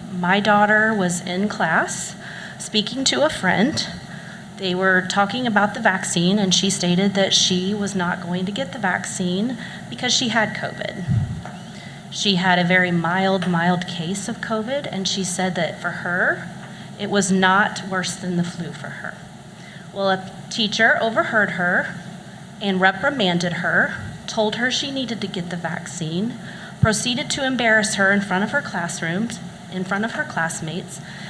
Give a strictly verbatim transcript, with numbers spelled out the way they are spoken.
my daughter was in class speaking to a friend. They were talking about the vaccine, and she stated that she was not going to get the vaccine because she had COVID. She had a very mild, mild case of COVID, and she said that for her, it was not worse than the flu for her. Well, a teacher overheard her and reprimanded her, told her she needed to get the vaccine, proceeded to embarrass her in front of her classrooms, in front of her classmates,